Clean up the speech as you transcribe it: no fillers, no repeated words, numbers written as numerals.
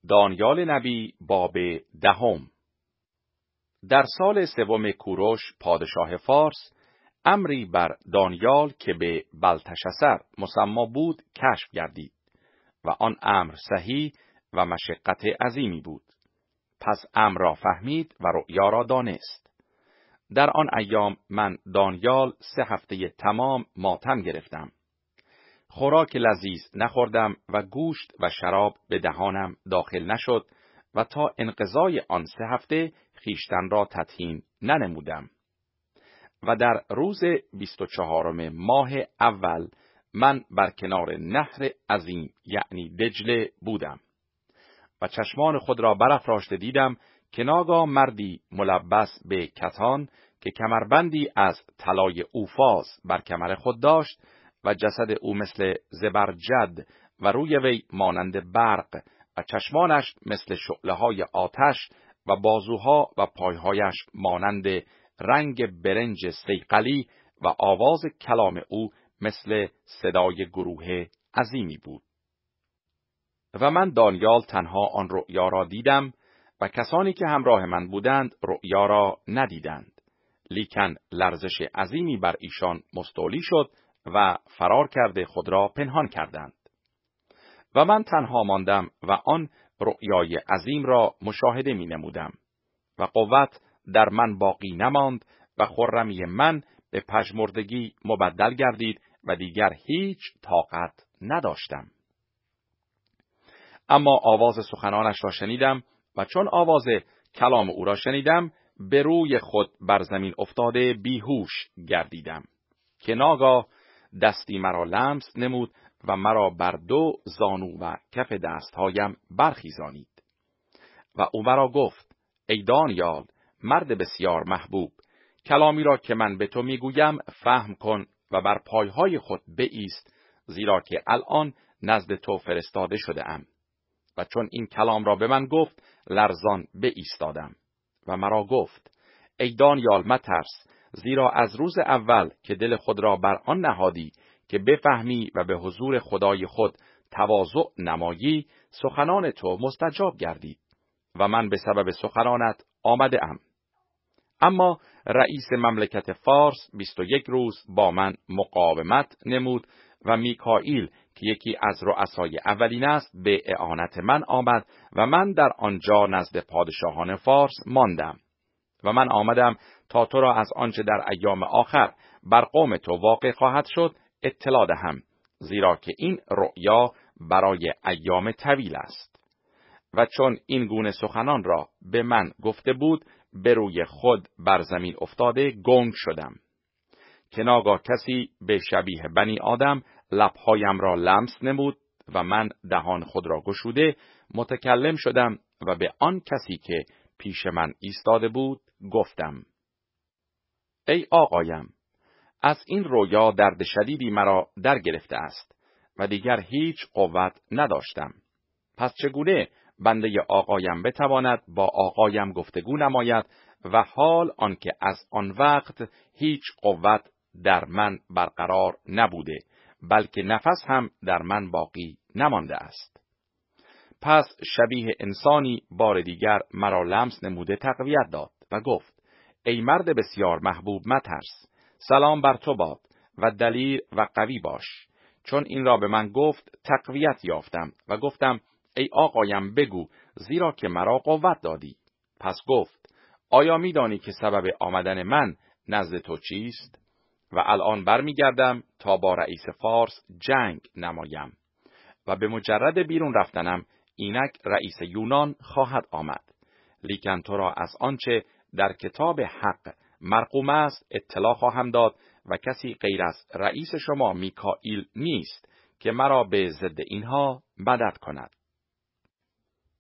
دانیال نبی باب 10. در سال 3 کوروش پادشاه فارس امری بر دانیال که به بلتشسر مسمی بود کشف گردید و آن امر صحیح و مشقت عظیمی بود. پس امر را فهمید و رؤیا را دانست. در آن ایام من دانیال 3 هفته تمام ماتم گرفتم. خوراک لذیذ نخوردم و گوشت و شراب به دهانم داخل نشد و تا انقضای آن 3 هفته خیشتن را تطهین ننمودم. و در روز 24 ماه اول من بر کنار نهر عظیم یعنی دجله بودم و چشمان خود را برافراشته دیدم که ناگاه مردی ملبس به کتان که کمربندی از طلای اوفاز بر کمر خود داشت و جسد او مثل زبرجد و روی وی مانند برق و چشمانش مثل شعله‌های آتش و بازوها و پایهایش مانند رنگ برنج صیقلی و آواز کلام او مثل صدای گروه عظیمی بود. و من دانیال تنها آن رؤیا را دیدم و کسانی که همراه من بودند رؤیا را ندیدند، لیکن لرزش عظیمی بر ایشان مستولی شد و فرار کرده خود را پنهان کردند. و من تنها ماندم و آن رؤیای عظیم را مشاهده می نمودم و قوت در من باقی نماند و خرمی من به پژمردگی مبدل گردید و دیگر هیچ طاقت نداشتم. اما آواز سخنانش را شنیدم و چون آواز کلام او را شنیدم به روی خود بر زمین افتاده بیهوش گردیدم که ناگاه دستی مرا لمس نمود و مرا بر 2 زانو و کف دستهایم برخیزانید. و او مرا گفت: ای دانیال، مرد بسیار محبوب، کلامی را که من به تو میگویم فهم کن و بر پایهای خود بایست، زیرا که الان نزد تو فرستاده شده ام. و چون این کلام را به من گفت لرزان بایستادم. و مرا گفت: ای دانیال مترس، زیرا از روز اول که دل خود را بر آن نهادی که بفهمی و به حضور خدای خود تواضع نمایی، سخنان تو مستجاب گردید و من به سبب سخنانت آمده ام. اما رئیس مملکت فارس 21 روز با من مقاومت نمود و میکائیل که یکی از رؤسای اولین است به اعانت من آمد و من در آنجا نزد پادشاهان فارس ماندم. و من آمدم تا تو را از آنچه در ایام آخر بر قوم تو واقع خواهد شد اطلاع دهم، زیرا که این رؤیا برای ایام طویل است. و چون این گونه سخنان را به من گفته بود به روی خود بر زمین افتاده گنگ شدم که ناگاه کسی به شبیه بنی آدم لبهایم را لمس نمود و من دهان خود را گشوده متکلم شدم و به آن کسی که پیش من ایستاده بود گفتم: ای آقایم، از این رویا درد شدیدی مرا در گرفته است و دیگر هیچ قوت نداشتم. پس چگونه بنده آقایم بتواند با آقایم گفتگو نماید و حال آنکه از آن وقت هیچ قوت در من برقرار نبوده، بلکه نفس هم در من باقی نمانده است. پس شبیه انسانی بار دیگر مرا لمس نموده تقویت داد و گفت: ای مرد بسیار محبوب مترس، سلام بر تو باد و دلیر و قوی باش. چون این را به من گفت تقویت یافتم و گفتم: ای آقایم بگو، زیرا که مرا قوت دادی. پس گفت: آیا می‌دانی که سبب آمدن من نزد تو چیست؟ و الان برمیگردم تا با رئیس فارس جنگ نمایم و به مجرد بیرون رفتنم اینک رئیس یونان خواهد آمد. لیکن تو را از آنچه در کتاب حق مرقوم است اطلاع خواهم داد و کسی غیر از رئیس شما میکائیل نیست که مرا به ضد اینها مدد کند.